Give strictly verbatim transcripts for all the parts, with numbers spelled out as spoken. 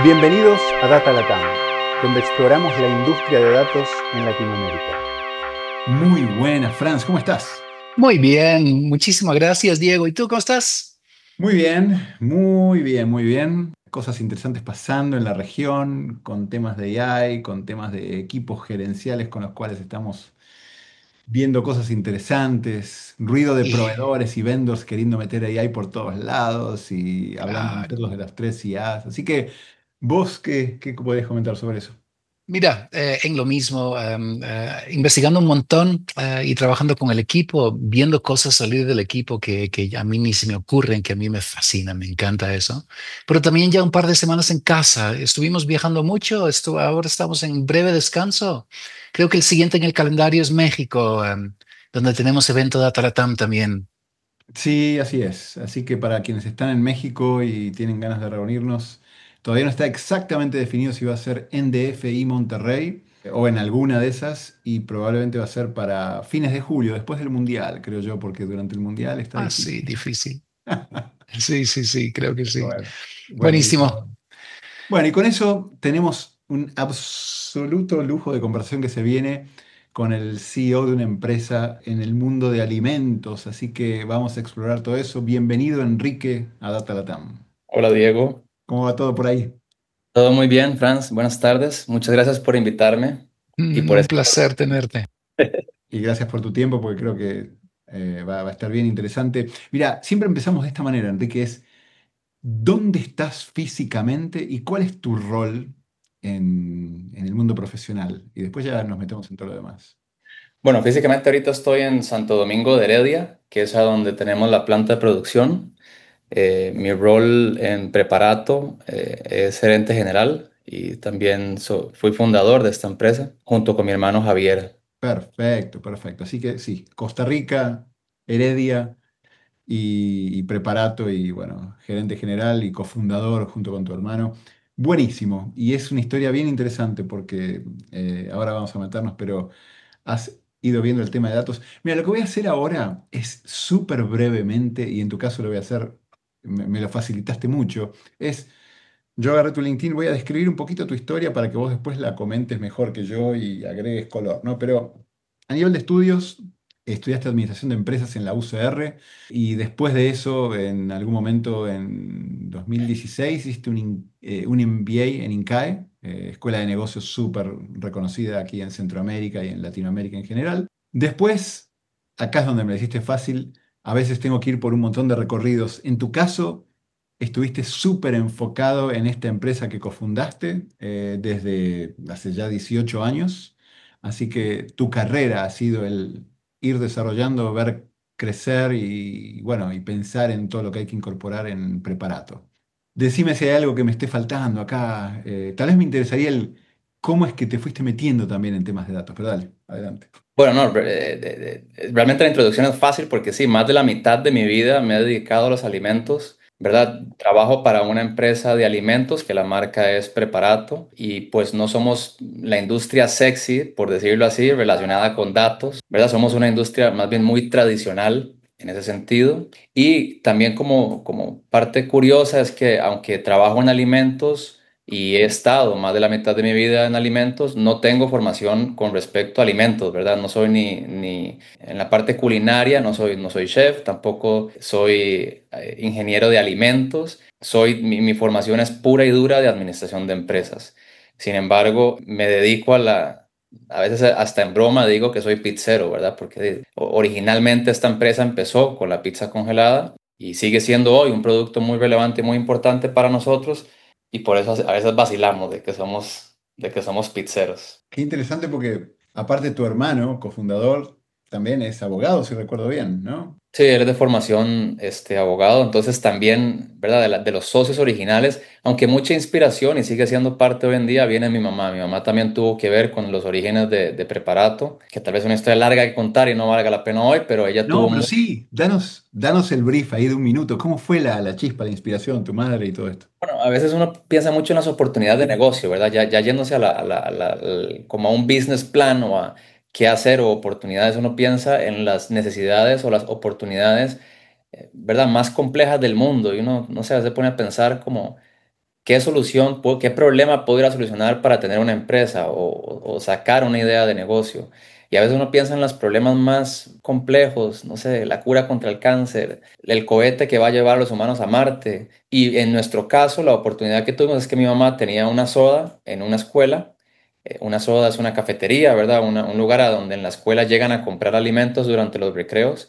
Bienvenidos a Data Latam, donde exploramos la industria de datos en Latinoamérica. Muy buenas, Franz, ¿cómo estás? Muy bien, muchísimas gracias, Diego. ¿Y tú cómo estás? Muy bien, muy bien, muy bien. Cosas interesantes pasando en la región, con temas de A I, con temas de equipos gerenciales con los cuales estamos viendo cosas interesantes, ruido de Y, proveedores y vendors queriendo meter A I por todos lados y hablando claro. nosotros de las tres I As. Así que, ¿vos qué, qué podés comentar sobre eso? Mira, eh, en lo mismo, em, eh, investigando un montón eh, y trabajando con el equipo, viendo cosas salir del equipo que, que a mí ni se me ocurren, que a mí me fascina, me encanta eso. Pero también ya un par de semanas en casa, estuvimos viajando mucho, estu- ahora estamos en breve descanso. Creo que el siguiente en el calendario es México, em, donde tenemos evento Data Latam también. Sí, así es. Así que para quienes están en México y tienen ganas de reunirnos, todavía no está exactamente definido si va a ser en D F y Monterrey eh, o en alguna de esas y probablemente va a ser para fines de julio, después del Mundial, creo yo, porque durante el Mundial está Ah, sí, difícil. difícil. Sí, sí, sí, creo que sí. Bueno, buenísimo. Buenísimo. Bueno, y con eso tenemos un absoluto lujo de conversación que se viene con el C E O de una empresa en el mundo de alimentos, así que vamos a explorar todo eso. Bienvenido, Enrique, a Data Latam. Hola Diego, ¿Cómo va todo por ahí? todo muy bien, Franz, buenas tardes, muchas gracias por invitarme y Mm, por Un esta placer conversación. tenerte. Y gracias por tu tiempo, porque creo que eh, va, va a estar bien interesante. Mira, siempre empezamos de esta manera, Enrique, es ¿dónde estás físicamente y cuál es tu rol en, en el mundo profesional? Y después ya nos metemos en todo lo demás. Bueno, físicamente ahorita estoy en Santo Domingo de Heredia, que es a donde tenemos la planta de producción. Eh, mi rol en Preparato eh, es gerente general y también so- fui fundador de esta empresa junto con mi hermano Javier. Perfecto, perfecto. Así que sí, Costa Rica, Heredia y, y Preparato y bueno, gerente general y cofundador junto con tu hermano. Buenísimo. Y es una historia bien interesante porque eh, ahora vamos a meternos, pero has ido viendo el tema de datos. Mira, lo que voy a hacer ahora es súper brevemente, y en tu caso lo voy a hacer, me, me lo facilitaste mucho, es, yo agarré tu LinkedIn, voy a describir un poquito tu historia para que vos después la comentes mejor que yo y agregues color, ¿no? Pero a nivel de estudios, estudiaste Administración de Empresas en la U C R y después de eso, en algún momento en dos mil dieciséis, hiciste un, in- eh, un M B A en INCAE, eh, escuela de negocios súper reconocida aquí en Centroamérica y en Latinoamérica en general. Después, acá es donde me lo hiciste fácil, a veces tengo que ir por un montón de recorridos. En tu caso, estuviste súper enfocado en esta empresa que cofundaste eh, desde hace ya dieciocho años, así que tu carrera ha sido el ir desarrollando, ver crecer y, bueno, y pensar en todo lo que hay que incorporar en Preparato. Decime si hay algo que me esté faltando acá. Eh, tal vez me interesaría el cómo es que te fuiste metiendo también en temas de datos, pero dale, adelante. Bueno, no, re- de- de- realmente la introducción es fácil porque sí, más de la mitad de mi vida me he dedicado a los alimentos, ¿verdad? Trabajo para una empresa de alimentos que la marca es Preparato y pues no somos la industria sexy, por decirlo así, relacionada con datos, ¿verdad? Somos una industria más bien muy tradicional en ese sentido. Y también como, como parte curiosa es que aunque trabajo en alimentos, y he estado más de la mitad de mi vida en alimentos. No tengo formación con respecto a alimentos, ¿verdad? No soy ni, ni en la parte culinaria, no soy, no soy chef, tampoco soy eh, ingeniero de alimentos. Soy, mi, mi formación es pura y dura de administración de empresas. Sin embargo, me dedico a la, a veces hasta en broma digo que soy pizzero, ¿verdad? Porque o- originalmente esta empresa empezó con la pizza congelada y sigue siendo hoy un producto muy relevante y muy importante para nosotros y por eso a veces vacilamos de que somos, de que somos pizzeros. Qué interesante porque aparte tu hermano, cofundador, también es abogado, si recuerdo bien, ¿no? Sí, él es de formación este, abogado, entonces también, ¿verdad? De, la- de los socios originales, aunque mucha inspiración y sigue siendo parte hoy en día, viene mi mamá. Mi mamá también tuvo que ver con los orígenes de, de Preparato, que tal vez es una historia larga que contar y no valga la pena hoy, pero ella No, tuvo pero muy... sí, danos, danos el brief ahí de un minuto. ¿Cómo fue la, la chispa, la inspiración, tu madre y todo esto? Bueno, a veces uno piensa mucho en las oportunidades de negocio, ¿verdad? Ya, ya yéndose a la, a la- a la- al- como a un business plan o a qué hacer o oportunidades, uno piensa en las necesidades o las oportunidades, eh, ¿verdad? Más complejas del mundo y uno, no sé, se pone a pensar como, ¿qué solución, puedo- qué problema puedo ir a solucionar para tener una empresa o, o- o sacar una idea de negocio? Y a veces uno piensa en los problemas más complejos, no sé, la cura contra el cáncer, el cohete que va a llevar a los humanos a Marte. Y en nuestro caso, la oportunidad que tuvimos es que mi mamá tenía una soda en una escuela. Eh, Una soda es una cafetería, ¿verdad? Una- un lugar a donde en la escuela llegan a comprar alimentos durante los recreos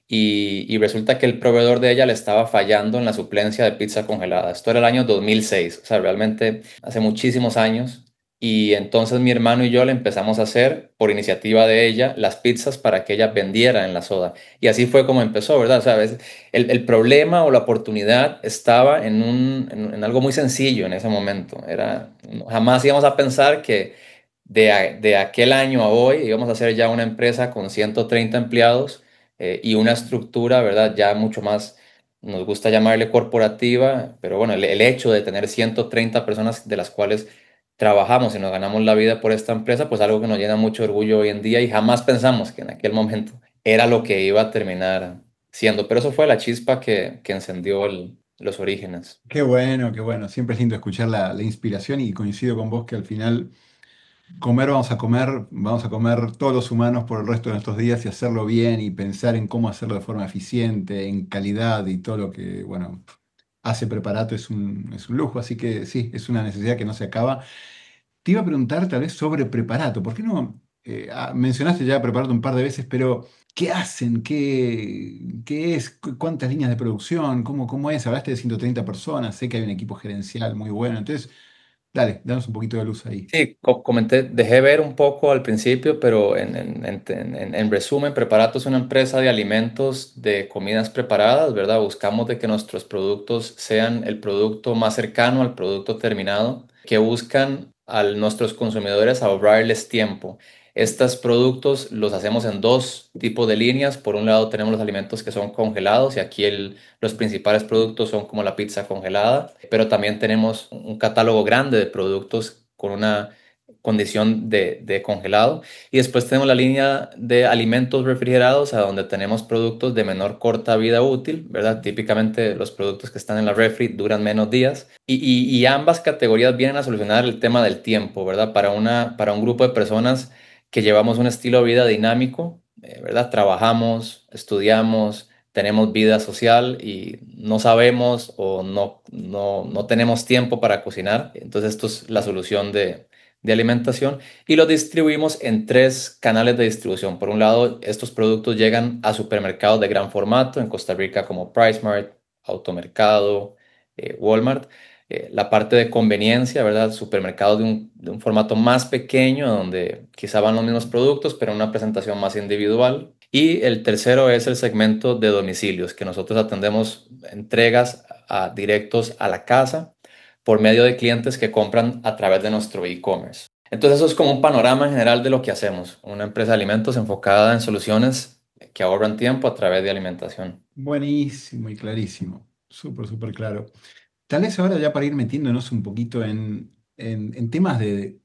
y, y resulta que el proveedor de ella le estaba fallando en la suplencia de pizza congelada. Esto era el año dos mil seis, o sea, realmente hace muchísimos años. Y entonces mi hermano y yo le empezamos a hacer, por iniciativa de ella, las pizzas para que ella vendiera en la soda. Y así fue como empezó, ¿verdad? O sea, a veces el, el problema o la oportunidad estaba en, un, en, en algo muy sencillo en ese momento. Era, jamás íbamos a pensar que de, a- de aquel año a hoy íbamos a ser ya una empresa con ciento treinta empleados eh, y una estructura, ¿verdad? Ya mucho más, nos gusta llamarle corporativa, pero bueno, el, el hecho de tener ciento treinta personas de las cuales trabajamos y nos ganamos la vida por esta empresa, pues algo que nos llena mucho orgullo hoy en día y jamás pensamos que en aquel momento era lo que iba a terminar siendo. Pero eso fue la chispa que, que encendió el- los orígenes. Qué bueno, qué bueno. Siempre es lindo escuchar la, la inspiración y coincido con vos que al final comer vamos a comer, vamos a comer todos los humanos por el resto de nuestros días y hacerlo bien y pensar en cómo hacerlo de forma eficiente, en calidad y todo lo que, bueno, hace Preparato es un, es un lujo. Así que sí, es una necesidad que no se acaba. Te iba a preguntar tal vez sobre Preparato. ¿Por qué no? Eh, ah, mencionaste ya Preparato un par de veces, pero ¿qué hacen? ¿Qué, qué es? ¿Cu- ¿Cuántas líneas de producción? ¿Cómo, cómo es? Hablaste de ciento treinta personas, sé que hay un equipo gerencial muy bueno. Entonces, dale, danos un poquito de luz ahí. Sí, co- comenté, dejé ver un poco al principio, pero en, en, en, en- en resumen, Preparato es una empresa de alimentos, de comidas preparadas, ¿verdad? Buscamos de que nuestros productos sean el producto más cercano al producto terminado, que buscan a nuestros consumidores ahorrarles tiempo. Estos productos los hacemos en dos tipos de líneas. Por un lado tenemos los alimentos que son congelados y aquí el, los principales productos son como la pizza congelada, pero también tenemos un catálogo grande de productos con una condición de, de congelado. Y después tenemos la línea de alimentos refrigerados, a donde tenemos productos de menor corta vida útil, ¿verdad? Típicamente los productos que están en la refri duran menos días. Y, y- y ambas categorías vienen a solucionar el tema del tiempo, ¿verdad? Para una, para un grupo de personas que llevamos un estilo de vida dinámico, eh, ¿verdad? Trabajamos, estudiamos, tenemos vida social y no sabemos o no, no, no tenemos tiempo para cocinar. Entonces esto es la solución de, de alimentación y lo distribuimos en tres canales de distribución. Por un lado, estos productos llegan a supermercados de gran formato en Costa Rica como PriceMart, Automercado, eh, Walmart. Eh, la parte de conveniencia, ¿verdad? Supermercados de un, de un formato más pequeño, donde quizá van los mismos productos, pero en una presentación más individual. Y el tercero es el segmento de domicilios, que nosotros atendemos entregas a, directos a la casa por medio de clientes que compran a través de nuestro e-commerce. Entonces eso es como un panorama general de lo que hacemos. Una empresa de alimentos enfocada en soluciones que ahorran tiempo a través de alimentación. Buenísimo y clarísimo. Súper, súper claro. Tal vez ahora ya para ir metiéndonos un poquito en, en, en temas de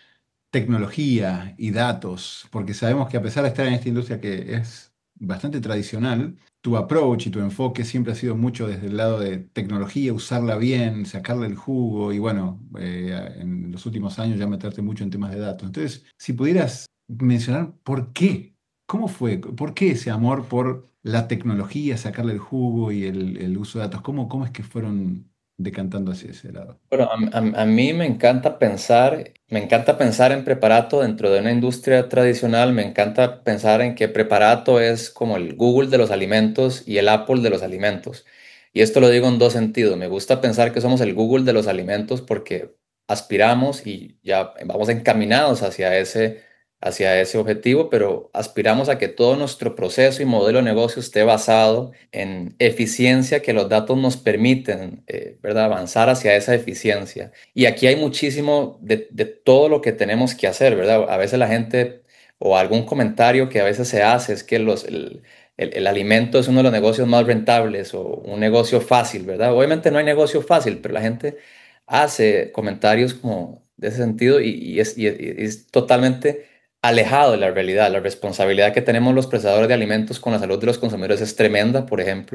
tecnología y datos, porque sabemos que a pesar de estar en esta industria que es bastante tradicional, tu approach y tu enfoque siempre ha sido mucho desde el lado de tecnología, usarla bien, sacarle el jugo y bueno, eh, en los últimos años ya meterte mucho en temas de datos. Entonces, si pudieras mencionar por qué, cómo fue, por qué ese amor por la tecnología, sacarle el jugo y el, el uso de datos, cómo, cómo es que fueron decantando hacia ese lado. Bueno, a, a- a mí me encanta pensar, me encanta pensar en preparato dentro de una industria tradicional, me encanta pensar en que preparato es como el Google de los alimentos y el Apple de los alimentos. Y esto lo digo en dos sentidos. Me gusta pensar que somos el Google de los alimentos porque aspiramos y ya vamos encaminados hacia ese, hacia ese objetivo, pero aspiramos a que todo nuestro proceso y modelo de negocio esté basado en eficiencia, que los datos nos permiten, eh, ¿verdad? Avanzar hacia esa eficiencia. Y aquí hay muchísimo de, de todo lo que tenemos que hacer, ¿verdad? A veces la gente o algún comentario que a veces se hace es que los, el, el, el alimento es uno de los negocios más rentables o un negocio fácil, ¿verdad? Obviamente no hay negocio fácil, pero la gente hace comentarios como de ese sentido y, y es, y es y es totalmente alejado de la realidad. La responsabilidad que tenemos los procesadores de alimentos con la salud de los consumidores es tremenda, por ejemplo,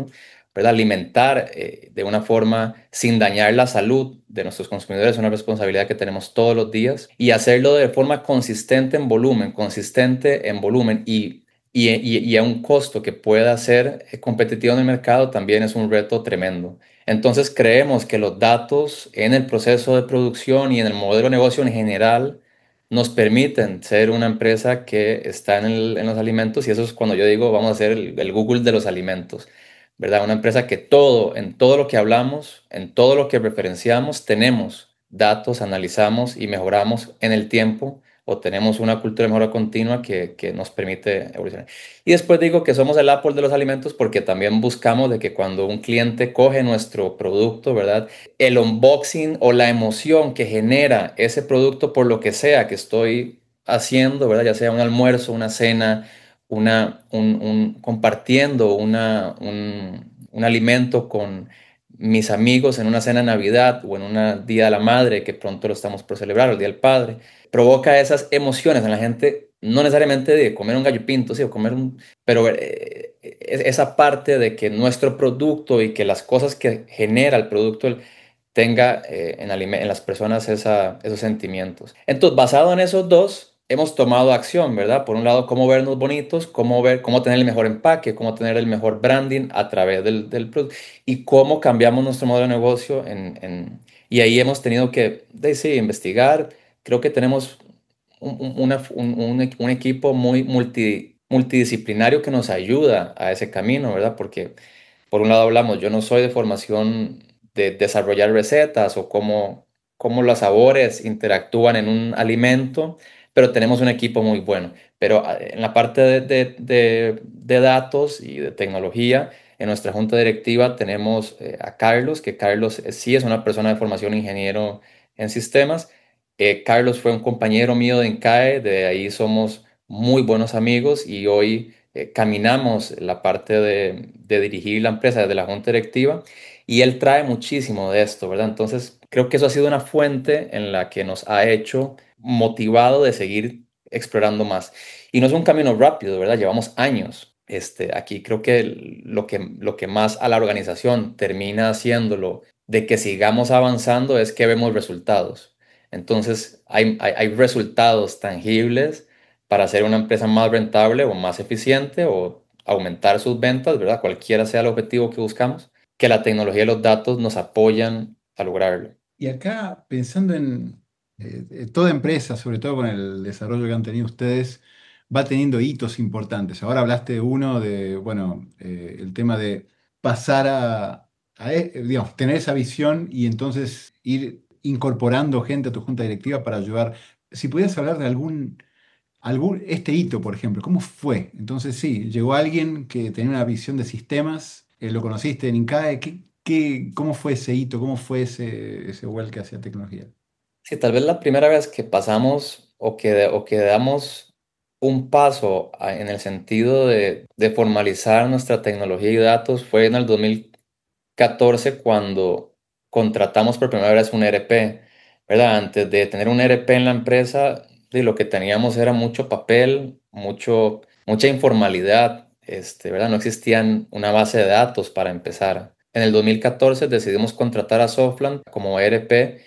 ¿verdad? Alimentar eh, de una forma sin dañar la salud de nuestros consumidores es una responsabilidad que tenemos todos los días y hacerlo de forma consistente en volumen, consistente en volumen y, y, y, y a un costo que pueda ser competitivo en el mercado también es un reto tremendo. Entonces creemos que los datos en el proceso de producción y en el modelo de negocio en general nos permiten ser una empresa que está en, el- en los alimentos y eso es cuando yo digo vamos a ser el, el Google de los alimentos, ¿verdad? Una empresa que todo, en todo lo que hablamos, en todo lo que referenciamos, tenemos datos, analizamos y mejoramos en el tiempo o tenemos una cultura de mejora continua que, que nos permite evolucionar. Y después digo que somos el Apple de los alimentos porque también buscamos de que cuando un cliente coge nuestro producto, ¿verdad? El unboxing o la emoción que genera ese producto por lo que sea que estoy haciendo, ¿verdad? Ya sea un almuerzo, una cena, una, un, un- compartiendo una, un, un alimento con mis amigos en una cena de Navidad o en un Día de la Madre, que pronto lo estamos por celebrar, el Día del Padre, provoca esas emociones en la gente, no necesariamente de comer un gallo pinto, sí, o comer un, pero eh, es- esa parte de que nuestro producto y que las cosas que genera el producto el- tenga eh, en, alime- en las personas esa- esos sentimientos. Entonces, basado en esos dos, hemos tomado acción, ¿verdad? Por un lado, cómo vernos bonitos, cómo ver, cómo tener el mejor empaque, cómo tener el mejor branding a través del, del producto y cómo cambiamos nuestro modelo de negocio en, en- y ahí hemos tenido que, de, sí, investigar. Creo que tenemos un, un- una- un- un- un equipo muy multi- multidisciplinario que nos ayuda a ese camino, ¿verdad? Porque por un lado hablamos, yo no soy de formación de desarrollar recetas o cómo, cómo los sabores interactúan en un alimento, pero tenemos un equipo muy bueno. Pero ah, en la parte de, de- de- de datos y de tecnología, en nuestra junta directiva tenemos eh, a Carlos, que Carlos eh, sí es una persona de formación ingeniero en sistemas. Eh, Carlos fue un compañero mío de INCAE, de ahí somos muy buenos amigos y hoy eh, caminamos la parte de, de dirigir la empresa desde la junta directiva y él trae muchísimo de esto, ¿verdad? Entonces, creo que eso ha sido una fuente en la que nos ha hecho motivado de seguir explorando más. Y no es un camino rápido, ¿verdad? Llevamos años. Este, aquí creo que lo que, lo que más a la organización termina haciéndolo de que sigamos avanzando es que vemos resultados. Entonces, hay, hay, hay resultados tangibles para hacer una empresa más rentable o más eficiente o aumentar sus ventas, ¿verdad? Cualquiera sea el objetivo que buscamos, que la tecnología y los datos nos apoyan a lograrlo. Y acá, pensando en eh, eh, toda empresa, sobre todo con el desarrollo que han tenido ustedes, va teniendo hitos importantes. Ahora hablaste de uno, de, bueno, eh, el tema de pasar a, a, eh, digamos, tener esa visión y entonces ir incorporando gente a tu junta directiva para ayudar. Si pudieras hablar de algún, algún, este hito, por ejemplo, ¿cómo fue? Entonces, sí, llegó alguien que tenía una visión de sistemas, eh, lo conociste en INCAE, ¿qué, qué- cómo fue ese hito? ¿Cómo fue ese, ese vuelque hacia tecnología? Sí, tal vez la primera vez que pasamos o que, o que damos un paso a- en el sentido de, de formalizar nuestra tecnología y datos fue en el dos mil catorce cuando contratamos por primera vez un E R P, ¿verdad? Antes de tener un E R P en la empresa, de lo que teníamos era mucho papel, mucho, mucha informalidad, este, ¿verdad? No existían una base de datos para empezar. En el dos mil catorce decidimos contratar a Softland como E R P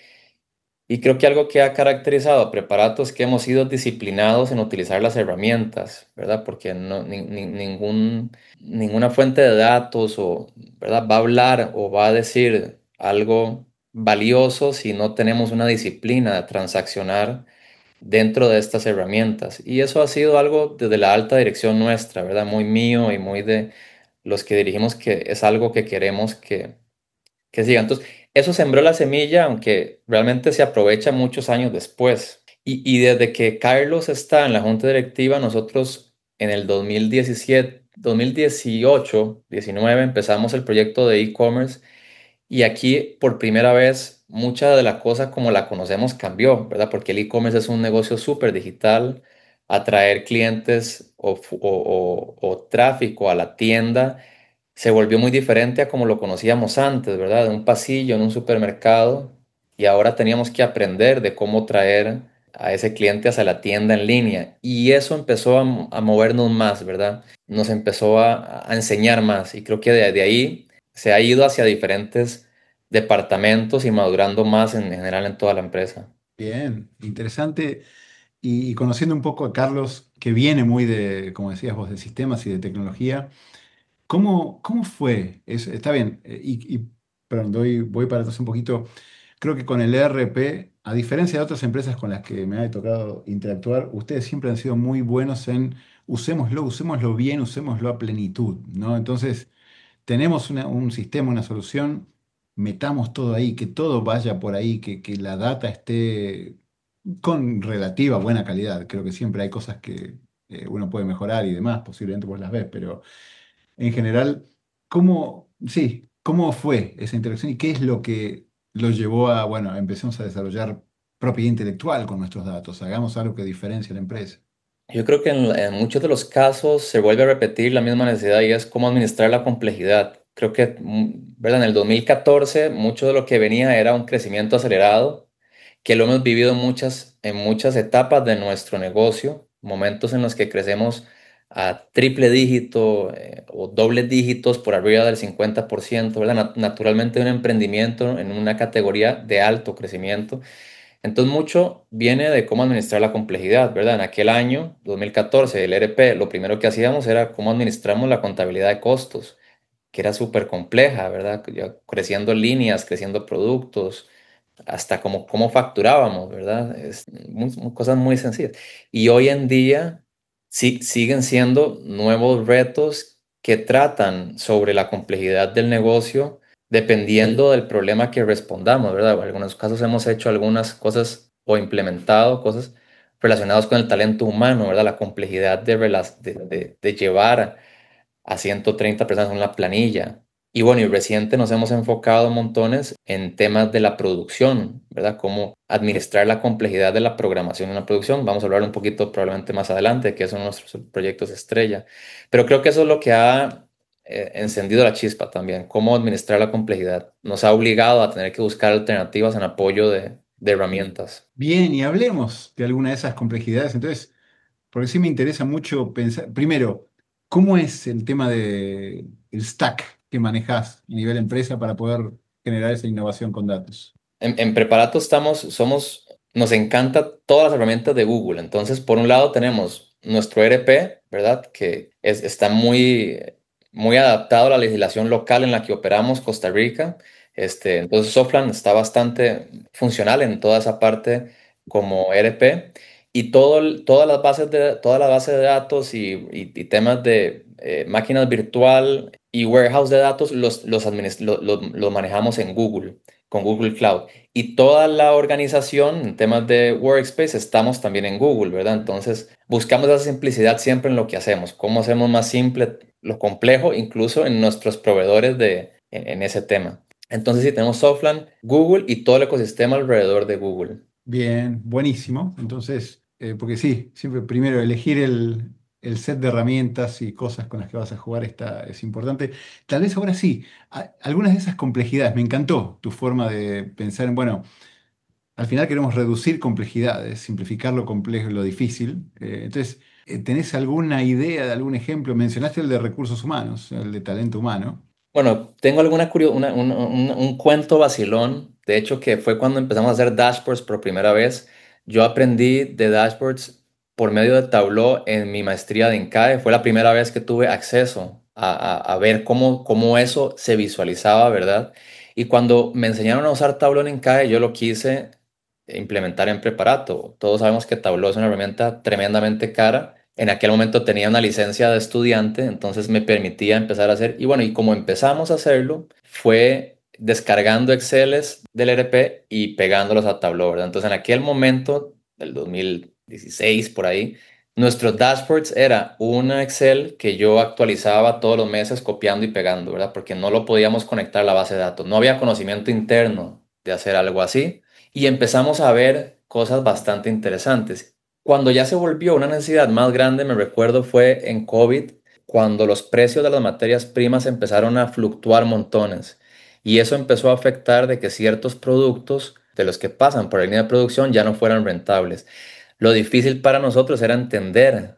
y creo que algo que ha caracterizado a Preparato es que hemos sido disciplinados en utilizar las herramientas, ¿verdad? Porque no, ni- ni- ningún, ninguna fuente de datos o, ¿verdad? Va a hablar o va a decir algo valioso si no tenemos una disciplina de transaccionar dentro de estas herramientas. Y eso ha sido algo desde la alta dirección nuestra, ¿verdad? Muy mío y muy de los que dirigimos que es algo que queremos que que siga. Entonces, eso sembró la semilla, aunque realmente se aprovecha muchos años después. Y, y desde que Carlos está en la junta directiva, nosotros en el dos mil diecisiete, dos mil dieciocho, diecinueve empezamos el proyecto de e-commerce y aquí por primera vez mucha de la cosa como la conocemos cambió, ¿verdad? Porque el e-commerce es un negocio súper digital, atraer clientes o, fu- o o- o tráfico a la tienda se volvió muy diferente a como lo conocíamos antes, ¿verdad? De un pasillo en un supermercado y ahora teníamos que aprender de cómo traer a ese cliente hacia la tienda en línea y eso empezó a, a movernos más, ¿verdad? Nos empezó a, a enseñar más y creo que de, de ahí se ha ido hacia diferentes departamentos y madurando más en general en toda la empresa. Bien, interesante. Y, y conociendo un poco a Carlos, que viene muy de, como decías vos, de sistemas y de tecnología, ¿cómo, cómo fue? Es- está bien, eh, y, y perdón, doy- voy para atrás un poquito. Creo que con el E R P, a diferencia de otras empresas con las que me ha tocado interactuar, ustedes siempre han sido muy buenos en usémoslo, usémoslo bien, usémoslo a plenitud, ¿no? Entonces, tenemos una- un sistema, una solución, metamos todo ahí, que todo vaya por ahí, que, que la data esté con relativa buena calidad. Creo que siempre hay cosas que eh, uno puede mejorar y demás, posiblemente vos las ves, pero en general, ¿cómo, sí, cómo fue esa interacción y qué es lo que lo llevó a, bueno, empecemos a desarrollar propiedad intelectual con nuestros datos? Hagamos algo que diferencie a la empresa. Yo creo que en, en muchos de los casos se vuelve a repetir la misma necesidad y es cómo administrar la complejidad. Creo que, mm, ¿verdad? En el dos mil catorce mucho de lo que venía era un crecimiento acelerado, que lo hemos vivido en muchas, en muchas etapas de nuestro negocio, momentos en los que crecemos a triple dígito eh, o dobles dígitos por arriba del cincuenta por ciento, ¿verdad? Nat- naturalmente un emprendimiento en una categoría de alto crecimiento. Entonces, mucho viene de cómo administrar la complejidad, ¿verdad? En aquel año, dos mil catorce, el E R P, lo primero que hacíamos era cómo administramos la contabilidad de costos, que era súper compleja, ¿verdad? Ya creciendo líneas, creciendo productos, hasta cómo, cómo facturábamos, ¿verdad? Es muy- muy- cosas muy sencillas. Y hoy en día sí, siguen siendo nuevos retos que tratan sobre la complejidad del negocio dependiendo del problema que respondamos, ¿verdad? En algunos casos hemos hecho algunas cosas o implementado cosas relacionadas con el talento humano, ¿verdad? La complejidad de, rela- de, de- de llevar a ciento treinta personas en una planilla. Y bueno, y reciente nos hemos enfocado montones en temas de la producción, ¿verdad? Cómo administrar la complejidad de la programación en la producción. Vamos a hablar un poquito probablemente más adelante, que son nuestros proyectos estrella. Pero creo que eso es lo que ha eh, encendido la chispa también, cómo administrar la complejidad. Nos ha obligado a tener que buscar alternativas en apoyo de, de herramientas. Bien, y hablemos de alguna de esas complejidades. Entonces, porque sí me interesa mucho pensar, primero, ¿cómo es el tema de el stack que manejas a nivel empresa para poder generar esa innovación con datos? En, en Preparato estamos, somos, nos encanta todas las herramientas de Google. Entonces, por un lado tenemos nuestro E R P, ¿verdad? Que es, está muy, muy adaptado a la legislación local en la que operamos, Costa Rica. Este, entonces, Soflan está bastante funcional en toda esa parte como E R P. Y todo, el- todas las bases de, toda la base de datos y, y- y temas de eh, máquinas virtual y warehouse de datos los, los, administ- lo- lo- los manejamos en Google, con Google Cloud. Y toda la organización en temas de Workspace estamos también en Google, ¿verdad? Entonces buscamos esa simplicidad siempre en lo que hacemos. ¿Cómo hacemos más simple lo complejo, incluso en nuestros proveedores de, en, en ese tema? Entonces sí, tenemos Softland, Google y todo el ecosistema alrededor de Google. Bien, buenísimo. Entonces, eh, porque sí, siempre primero elegir el, el set de herramientas y cosas con las que vas a jugar está, es importante. Tal vez ahora sí, a- algunas de esas complejidades, me encantó tu forma de pensar en, bueno, al final queremos reducir complejidades, simplificar lo complejo y lo difícil. Eh, entonces, eh, ¿tenés alguna idea de algún ejemplo? Mencionaste el de recursos humanos, el de talento humano. Bueno, tengo alguna curio- una- un, un- un cuento vacilón, de hecho, que fue cuando empezamos a hacer dashboards por primera vez. Yo aprendí de dashboards por medio de Tableau en mi maestría de INCAE. Fue la primera vez que tuve acceso a, a- a ver cómo, cómo eso se visualizaba, ¿verdad? Y cuando me enseñaron a usar Tableau en INCAE, yo lo quise implementar en Preparato. Todos sabemos que Tableau es una herramienta tremendamente cara. En aquel momento tenía una licencia de estudiante, entonces me permitía empezar a hacer. Y bueno, y como empezamos a hacerlo, fue descargando Exceles del E R P y pegándolos a Tableau, ¿verdad? Entonces en aquel momento, del dos mil dieciséis por ahí, nuestros dashboards era una Excel que yo actualizaba todos los meses copiando y pegando, ¿verdad? Porque no lo podíamos conectar a la base de datos. No había conocimiento interno de hacer algo así. Y empezamos a ver cosas bastante interesantes. Cuando ya se volvió una necesidad más grande, me recuerdo, fue en COVID, cuando los precios de las materias primas empezaron a fluctuar montones. Y eso empezó a afectar de que ciertos productos de los que pasan por la línea de producción ya no fueran rentables. Lo difícil para nosotros era entender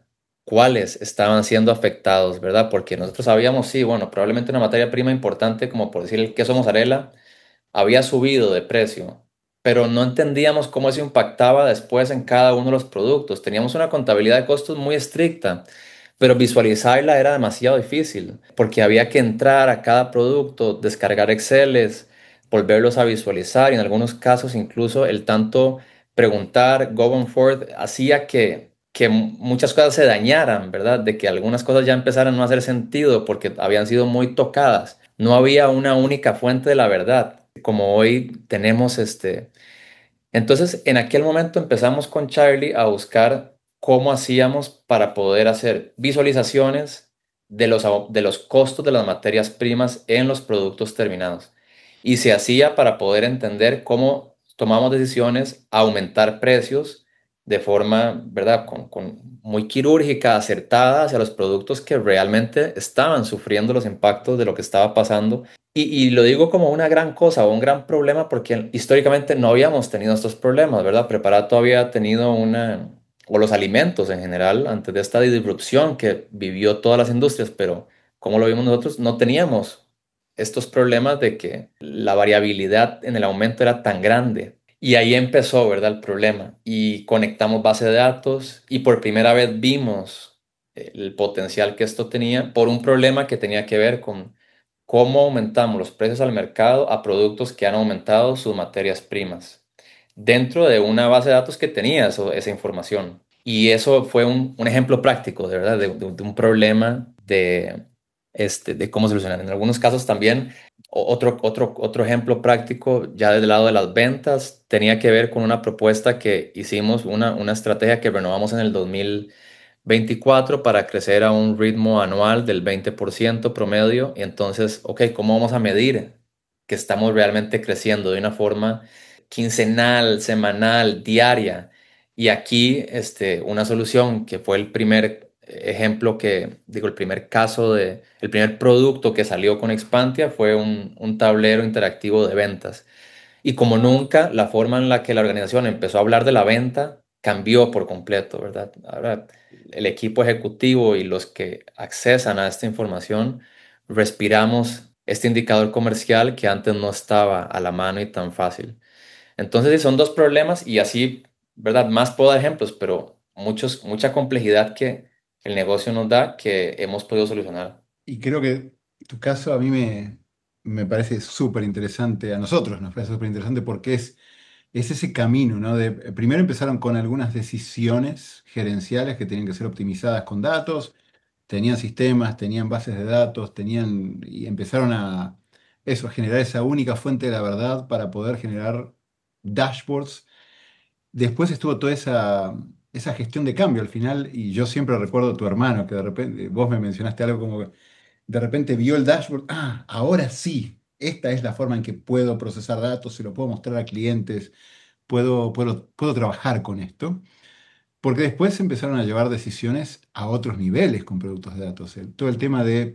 cuáles estaban siendo afectados, ¿verdad? Porque nosotros sabíamos, sí, bueno, probablemente una materia prima importante, como por decir el queso mozzarella, había subido de precio, pero no entendíamos cómo eso impactaba después en cada uno de los productos. Teníamos una contabilidad de costos muy estricta, pero visualizarla era demasiado difícil, porque había que entrar a cada producto, descargar Exceles, volverlos a visualizar y en algunos casos incluso el tanto preguntar, go on forth, hacía que, que muchas cosas se dañaran, ¿verdad? De que algunas cosas ya empezaran a no hacer sentido porque habían sido muy tocadas. No había una única fuente de la verdad, como hoy tenemos este. Entonces, en aquel momento empezamos con Charlie a buscar cómo hacíamos para poder hacer visualizaciones de los, au- de los costos de las materias primas en los productos terminados. Y se hacía para poder entender cómo tomamos decisiones a aumentar precios de forma, ¿verdad?, con, con muy quirúrgica, acertada hacia los productos que realmente estaban sufriendo los impactos de lo que estaba pasando y, y lo digo como una gran cosa o un gran problema porque históricamente no habíamos tenido estos problemas, ¿verdad? Preparato había tenido una, o los alimentos en general, antes de esta disrupción que vivió todas las industrias, pero como lo vimos nosotros, no teníamos estos problemas de que la variabilidad en el aumento era tan grande. Y ahí empezó, ¿verdad? El problema. Y conectamos base de datos y por primera vez vimos el potencial que esto tenía por un problema que tenía que ver con cómo aumentamos los precios al mercado a productos que han aumentado sus materias primas dentro de una base de datos que tenía eso- esa información. Y eso fue un, un ejemplo práctico, de verdad, de, de- de un problema de, este, de cómo solucionar. En algunos casos también, o- otro, otro, otro ejemplo práctico, ya del lado de las ventas, tenía que ver con una propuesta que hicimos, una, una estrategia que renovamos en el dos mil veinticuatro para crecer a un ritmo anual del veinte por ciento promedio. Y entonces, ok, ¿cómo vamos a medir que estamos realmente creciendo de una forma quincenal, semanal, diaria? Y aquí, este, una solución que fue el primer ejemplo que, digo, el primer caso de, el primer producto que salió con Expantia fue un, un tablero interactivo de ventas. Y como nunca, la forma en la que la organización empezó a hablar de la venta cambió por completo, ¿verdad? Ahora, el equipo ejecutivo y los que accesan a esta información respiramos este indicador comercial que antes no estaba a la mano y tan fácil. Entonces, sí, son dos problemas y así, ¿verdad? Más puedo dar ejemplos, pero muchos, mucha complejidad que el negocio nos da que hemos podido solucionar. Y creo que tu caso a mí me, me parece súper interesante, a nosotros nos parece súper interesante porque es, es ese camino, ¿no? De, eh, primero empezaron con algunas decisiones gerenciales que tenían que ser optimizadas con datos, tenían sistemas, tenían bases de datos, tenían, y empezaron a eso, a generar esa única fuente de la verdad para poder generar dashboards. Después estuvo toda esa, esa gestión de cambio al final, y yo siempre recuerdo a tu hermano, que de repente, vos me mencionaste algo como que de repente vio el dashboard, ah, ahora sí, esta es la forma en que puedo procesar datos, se lo puedo mostrar a clientes, puedo, puedo, puedo trabajar con esto. Porque después se empezaron a llevar decisiones a otros niveles con productos de datos. El- todo el tema de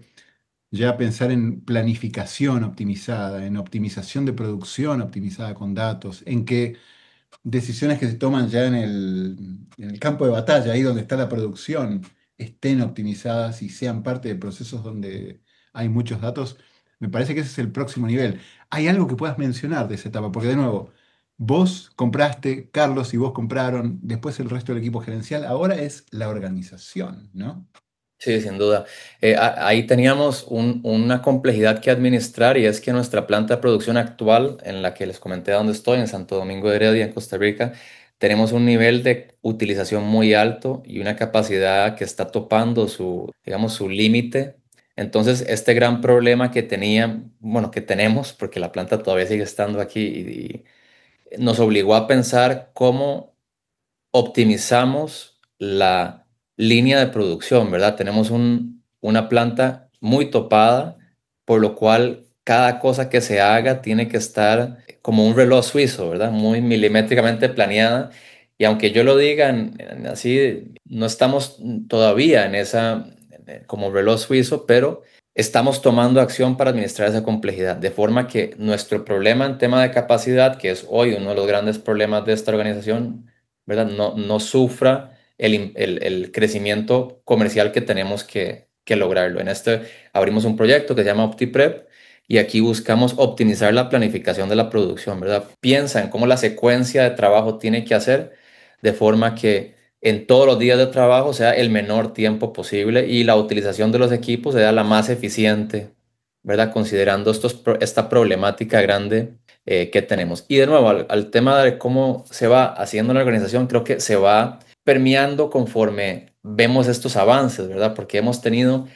ya pensar en planificación optimizada, en optimización de producción optimizada con datos, en que decisiones que se toman ya en el, en el campo de batalla, ahí donde está la producción, estén optimizadas y sean parte de procesos donde hay muchos datos, me parece que ese es el próximo nivel. ¿Hay algo que puedas mencionar de esa etapa? Porque de nuevo, vos compraste, Carlos y vos compraron, después el resto del equipo gerencial, ahora es la organización, ¿no? Sí, sin duda. Eh, a- ahí teníamos un- una complejidad que administrar y es que nuestra planta de producción actual, en la que les comenté dónde estoy, en Santo Domingo de Heredia, en Costa Rica, tenemos un nivel de utilización muy alto y una capacidad que está topando su, digamos, su límite. Entonces, este gran problema que tenía, bueno, que tenemos, porque la planta todavía sigue estando aquí y y nos obligó a pensar cómo optimizamos la línea de producción, ¿verdad? Tenemos un- una planta muy topada, por lo cual cada cosa que se haga tiene que estar como un reloj suizo, ¿verdad? Muy milimétricamente planeada. Y aunque yo lo diga en- en así, no estamos todavía en esa eh, como reloj suizo, pero estamos tomando acción para administrar esa complejidad, de forma que nuestro problema en tema de capacidad, que es hoy uno de los grandes problemas de esta organización, ¿verdad? No, no sufra el, el, el crecimiento comercial que tenemos que, que lograrlo. En este abrimos un proyecto que se llama OptiPrep y aquí buscamos optimizar la planificación de la producción, ¿verdad? Piensa en cómo la secuencia de trabajo tiene que hacer de forma que en todos los días de trabajo sea el menor tiempo posible y la utilización de los equipos sea la más eficiente, ¿verdad? Considerando estos, esta problemática grande eh, que tenemos. Y de nuevo, al, al tema de cómo se va haciendo la organización, creo que se va permeando conforme vemos estos avances, ¿verdad? Porque hemos tenido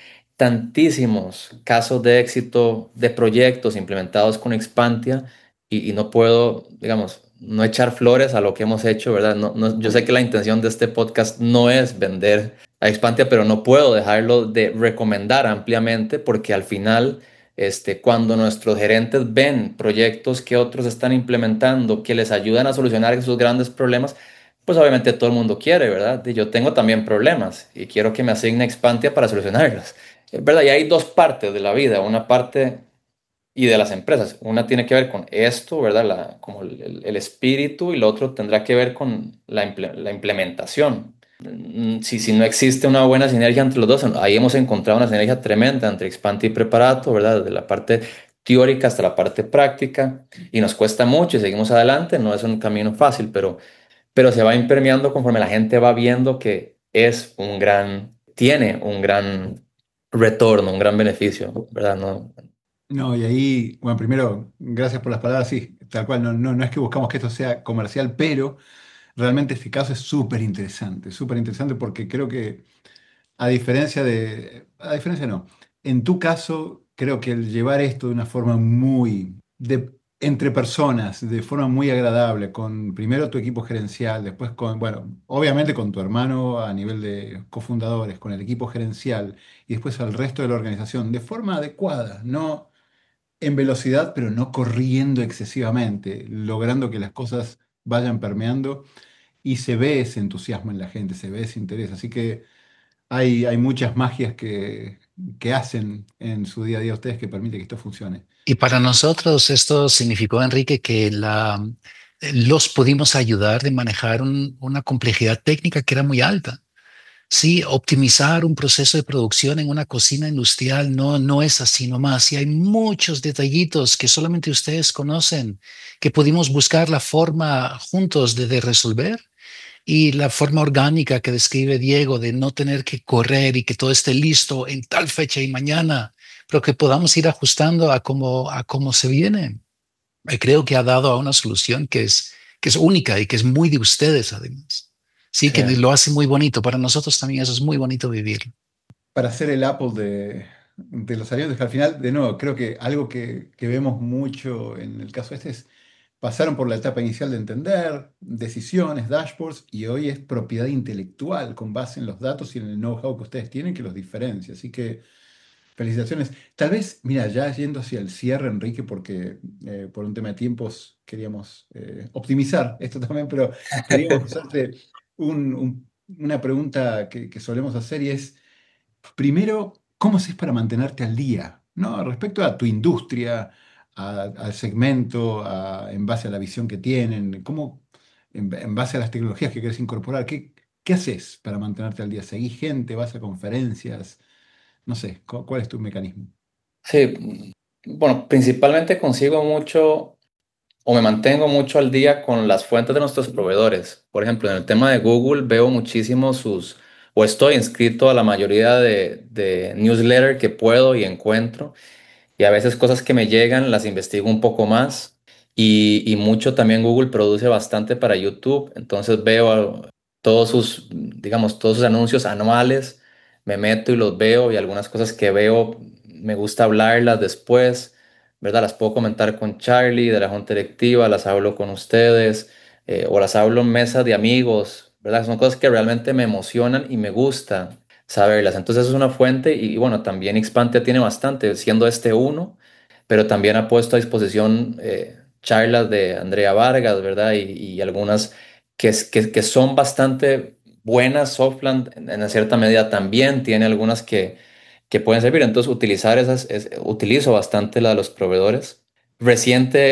tantísimos casos de éxito de proyectos implementados con Expantia y, y no puedo, digamos, no echar flores a lo que hemos hecho, ¿verdad? No, no, yo sé que la intención de este podcast no es vender a Expantia, pero no puedo dejarlo de recomendar ampliamente porque al final, este, cuando nuestros gerentes ven proyectos que otros están implementando que les ayudan a solucionar esos grandes problemas, pues obviamente todo el mundo quiere, ¿verdad? Y yo tengo también problemas y quiero que me asigne Expantia para solucionarlos, ¿verdad? Y hay dos partes de la vida, una parte y de las empresas. Una tiene que ver con esto, ¿verdad? La, como el, el espíritu y lo otro tendrá que ver con la, imple- la implementación. Mm, Si, si no existe una buena sinergia entre los dos, ahí hemos encontrado una sinergia tremenda entre Expanti y Preparato, ¿verdad? Desde la parte teórica hasta la parte práctica y nos cuesta mucho y seguimos adelante, no es un camino fácil, pero, pero se va impermeando conforme la gente va viendo que es un gran, tiene un gran retorno, un gran beneficio, ¿verdad? No, No, y ahí, bueno, primero, gracias por las palabras, sí, tal cual, no, no, no es que buscamos que esto sea comercial, pero realmente este caso es súper interesante, súper interesante porque creo que a diferencia de, a diferencia no, en tu caso creo que el llevar esto de una forma muy, de, entre personas, de forma muy agradable, con primero tu equipo gerencial, después con, bueno, obviamente con tu hermano a nivel de cofundadores, con el equipo gerencial y después al resto de la organización, de forma adecuada, no en velocidad, pero no corriendo excesivamente, logrando que las cosas vayan permeando y se ve ese entusiasmo en la gente, se ve ese interés. Así que hay, hay muchas magias que, que hacen en su día a día ustedes que permiten que esto funcione. Y para nosotros esto significó, Enrique, que la, los pudimos ayudar de manejar un- una complejidad técnica que era muy alta. Sí, optimizar un proceso de producción en una cocina industrial no, no es así nomás. Y hay muchos detallitos que solamente ustedes conocen, que pudimos buscar la forma juntos de, de resolver. Y la forma orgánica que describe Diego de no tener que correr y que todo esté listo en tal fecha y mañana, pero que podamos ir ajustando a cómo, a cómo se viene. Y creo que ha dado a una solución que es, que es única y que es muy de ustedes además. Sí, sí. que lo hace muy bonito. Para nosotros también eso es muy bonito vivir. Para hacer el Apple de, de los aviones, que al final, de nuevo, creo que algo que, que vemos mucho en el caso este es, pasaron por la etapa inicial de entender, decisiones, dashboards, y hoy es propiedad intelectual con base en los datos y en el know-how que ustedes tienen que los diferencia. Así que felicitaciones. Tal vez, mira, ya yendo hacia el cierre, Enrique, porque eh, por un tema de tiempos queríamos eh, optimizar esto también, pero queríamos hacerte un- un- una pregunta que, que solemos hacer y es, primero, ¿cómo haces para mantenerte al día? ¿No? Respecto a tu industria, a- al segmento, a- en base a la visión que tienen, ¿cómo, en, en base a las tecnologías que quieres incorporar, ¿qué, qué haces para mantenerte al día? ¿Seguís gente? ¿Vas a conferencias? No sé, cu- ¿cuál es tu mecanismo? Sí, bueno, principalmente consigo mucho o me mantengo mucho al día con las fuentes de nuestros proveedores. Por ejemplo, en el tema de Google veo muchísimo sus, o estoy inscrito a la mayoría de, de newsletter que puedo y encuentro. Y a veces cosas que me llegan las investigo un poco más. Y, y mucho también Google produce bastante para YouTube. Entonces veo todos sus, digamos, todos sus anuncios anuales. Me meto y los veo y algunas cosas que veo me gusta hablarlas después, ¿verdad? Las puedo comentar con Charlie de la Junta Directiva, las hablo con ustedes eh, o las hablo en mesas de amigos, ¿verdad? Son cosas que realmente me emocionan y me gusta saberlas. Entonces es una fuente y, bueno, también Xpantia tiene bastante, siendo este uno, pero también ha puesto a disposición eh, charlas de Andrea Vargas, ¿verdad? Y, y algunas que, es- que, que son bastante buenas. Softland en, en cierta medida también tiene algunas que, que pueden servir. Entonces utilizar esas, es- utilizo bastante la de los proveedores. Reciente,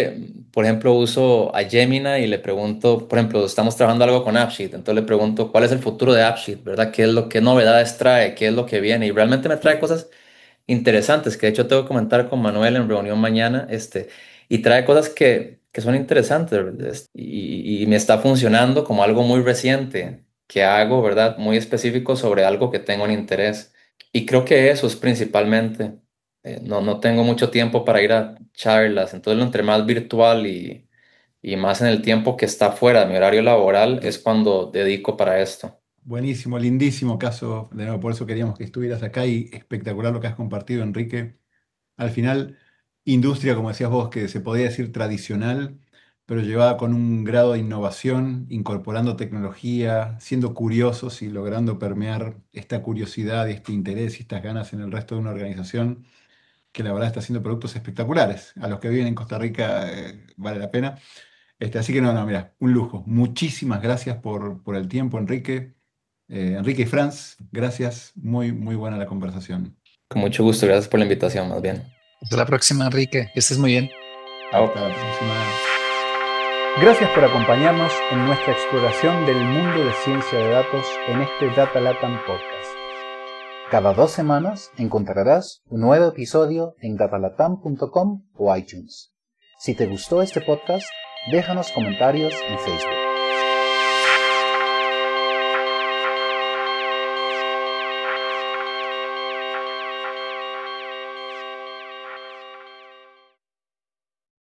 por ejemplo, uso a Gemini y le pregunto, por ejemplo, estamos trabajando algo con AppSheet, entonces le pregunto cuál es el futuro de AppSheet, ¿verdad? ¿Qué es lo que novedades trae? ¿Qué es lo que viene? Y realmente me trae cosas interesantes, que de hecho tengo que comentar con Manuel en reunión mañana, este, y trae cosas que, que son interesantes, ¿verdad? y, y me está funcionando como algo muy reciente que hago, ¿verdad? Muy específico sobre algo que tengo en interés. Y creo que eso es principalmente. Eh, no, no tengo mucho tiempo para ir a charlas, entonces entre más virtual y, y más en el tiempo que está fuera de mi horario laboral es cuando dedico para esto. Buenísimo, lindísimo caso. De nuevo, por eso queríamos que estuvieras acá y espectacular lo que has compartido, Enrique. Al final, industria, como decías vos, que se podría decir tradicional, pero llevada con un grado de innovación, incorporando tecnología, siendo curiosos y logrando permear esta curiosidad y este interés y estas ganas en el resto de una organización que la verdad está haciendo productos espectaculares. A los que viven en Costa Rica eh, vale la pena. Este, así que no, no, mira, un lujo. Muchísimas gracias por, por el tiempo, Enrique. Eh, Enrique y Franz, gracias. Muy, muy buena la conversación. Con mucho gusto, gracias por la invitación, más bien. Hasta la próxima, Enrique. Que estés muy bien. Chao. Hasta la próxima. Gracias por acompañarnos en nuestra exploración del mundo de ciencia de datos en este Data Latam Podcast. Cada dos semanas encontrarás un nuevo episodio en datalatam punto com o iTunes. Si te gustó este podcast, déjanos comentarios en Facebook.